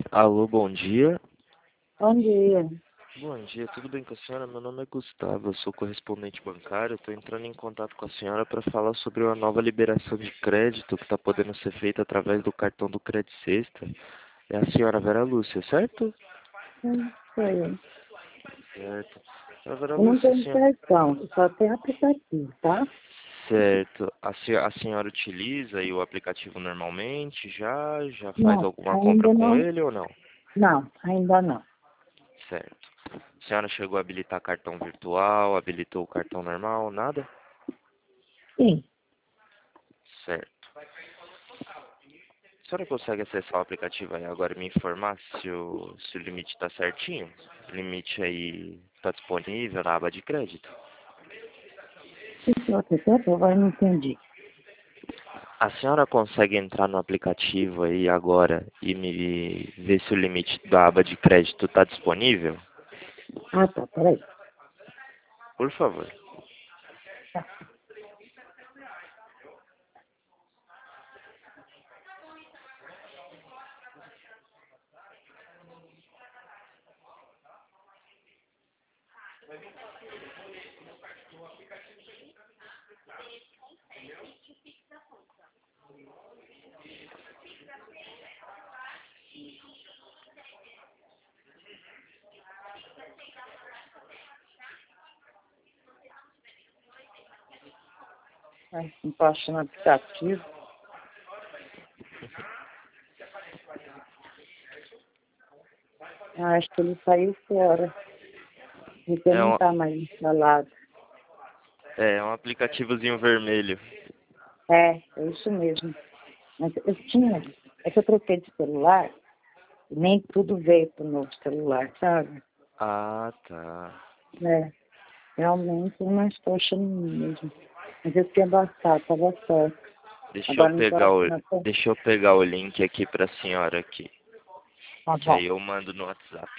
Alô, bom dia. Bom dia. Bom dia, tudo bem com a senhora? Meu nome é Gustavo, eu sou correspondente bancário. Estou entrando em contato com a senhora para falar sobre uma nova liberação de crédito que está podendo ser feita através do cartão do Credit Sexta. É a senhora Vera Lúcia, certo? Sou eu. Certo. Senhora Vera Eu não Lúcia, tenho senhora... cartão, só tenho aplicativo, tá? Certo. A senhora utiliza aí o aplicativo normalmente? Já faz Não, alguma compra ainda com não. ele ou não? Não, ainda não. Certo. A senhora chegou a habilitar cartão virtual, habilitou o cartão normal, nada? Sim, Certo. A senhora consegue acessar o aplicativo aí agora e me informar se o limite está certinho? O limite aí está disponível na aba de crédito? se você quer, eu não entendi. A senhora consegue entrar no aplicativo aí agora e me ver se o limite da aba de crédito está disponível? Ah, tá, peraí. Por favor. Tá. Não tô achando aplicativo. Acho que ele saiu fora, porque É não um, tá mais instalado. é um aplicativozinho vermelho. É isso mesmo. Mas eu tinha, é que eu troquei de celular, e nem tudo veio pro novo celular, sabe? Ah, tá. É, realmente eu não estou achando mesmo. Mas eu tinha bastado, estava certo. Agora não estou achando. Deixa eu pegar o link aqui para a senhora aqui, Tá que aí bom. eu mando no WhatsApp.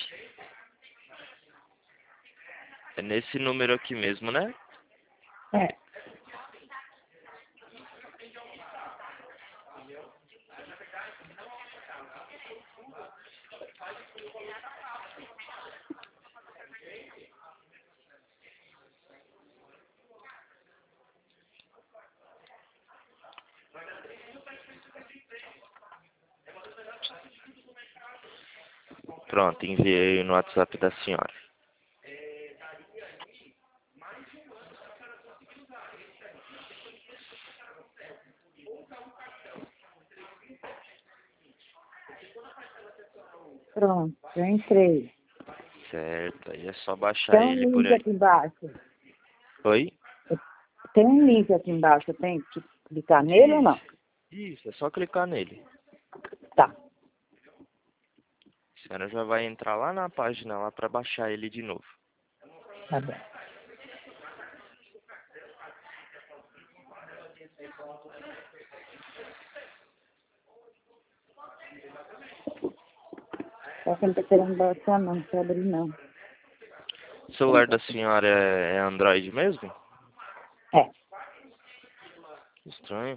É nesse número aqui mesmo, né? É, Pronto, enviei no WhatsApp da senhora. pronto, eu entrei. Certo, aí é só baixar Tem um ele por link aí. aqui embaixo. Oi? Tem um link aqui embaixo, eu tenho que clicar nele ou não? Isso, isso, é só clicar nele. Tá, A senhora já vai entrar lá na página lá para baixar ele de novo. tá bom. Só que ele tá querendo baixar, não quer abrir não. O celular da senhora é Android mesmo? É, Que estranho.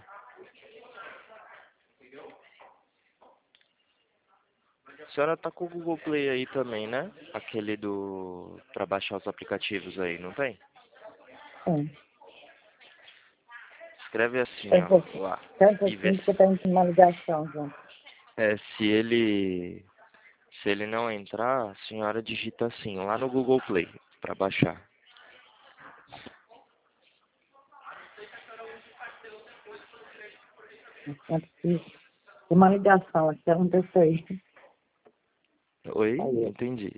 A senhora tá com o Google Play aí também, né? Aquele pra baixar os aplicativos aí, não tem? é. Escreve assim, Tem um ó, pouquinho, lá. tem um E vê pouquinho porque tá em uma ligação, João. se ele não entrar, a senhora digita assim, lá no Google Play, pra baixar. Tem uma ligação aqui, aconteceu aí. Oi? Não Aí, entendi.